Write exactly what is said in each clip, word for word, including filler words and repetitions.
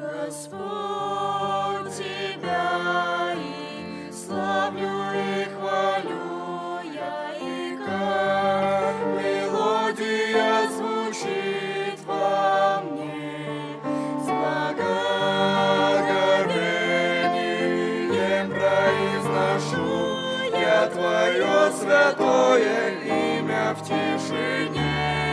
Господь, Тебя и славлю и хвалю я, и как мелодия звучит во мне, с благоговением произношу я Твое святое имя в тишине.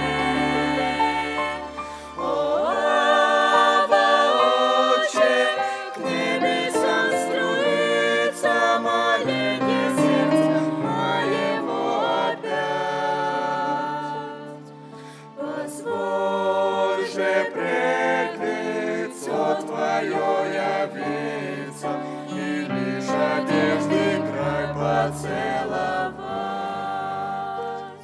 Явиться и лишь одежды край поцеловать.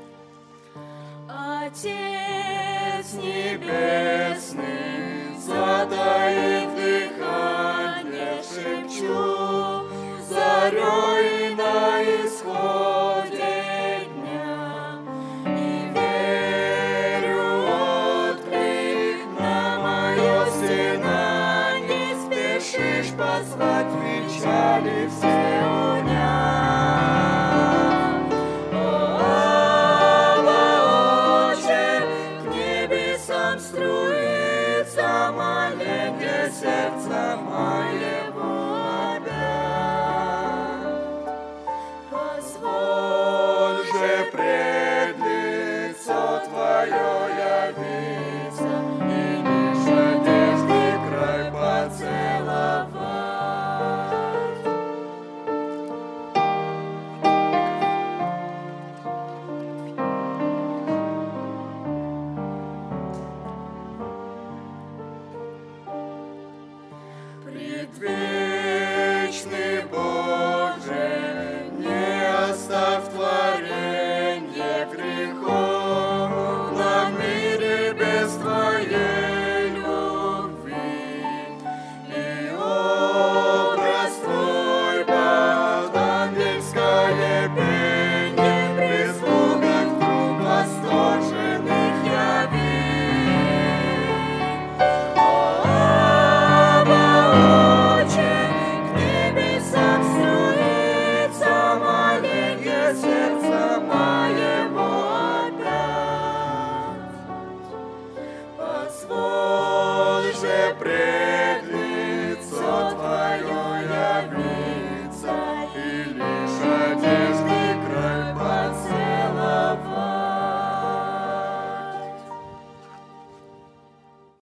Отец Небесный, затаив дыхание, шепчу зарей на исходе дня, и верю отклик на мое стенание. Спешишь позвать печали все унять. О, Авва, Отче, к небесам струится моленье сердца мое.